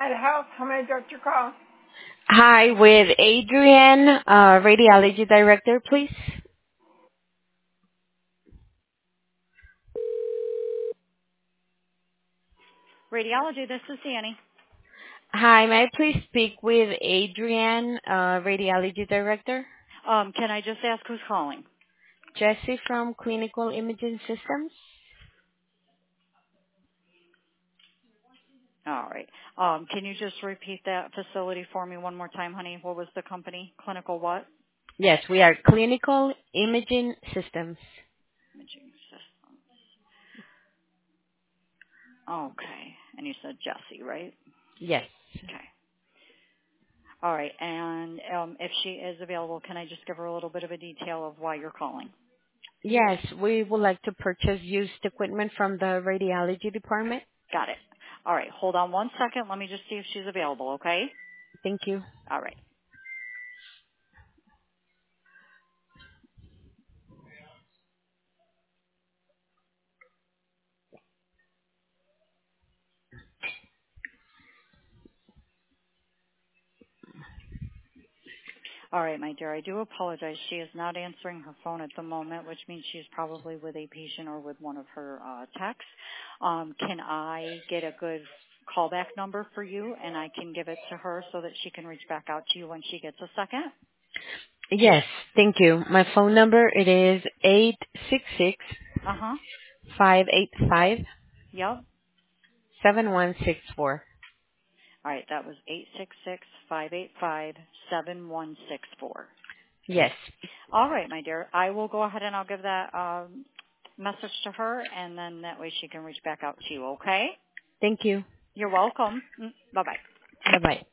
At Health, how may I direct your call? Hi, with Adrienne, Radiology Director, please. Radiology, this is Danny. Hi, may I please speak with Adrienne, Radiology Director? Can I just ask who's calling? Jesse from Clinical Imaging Systems? All right. Can you just repeat that facility for me one more time, honey? What was the company? Clinical what? Yes, we are Clinical Imaging Systems. Imaging System. Okay. And you said Jesse, right? Yes. Okay. All right. And if she is available, can I just give her a little bit of a detail of why you're calling? Yes, we would like to purchase used equipment from the radiology department. Got it. All right. Hold on one second. Let me just see if she's available, okay? Thank you. All right. All right, my dear. I do apologize. She is not answering her phone at the moment, which means she's probably with a patient or with one of her techs. Can I get a good callback number for you, and I can give it to her so that she can reach back out to you when she gets a second? Yes, thank you. My phone number, it is 866 Uh-huh. 585 Yep. 7164. All right, that was 866-585-7164. Yes, All right, my dear. I will go ahead and I'll give that message to her, and then that way she can reach back out to you, okay? thank you. You're welcome. Bye-bye. Bye-bye.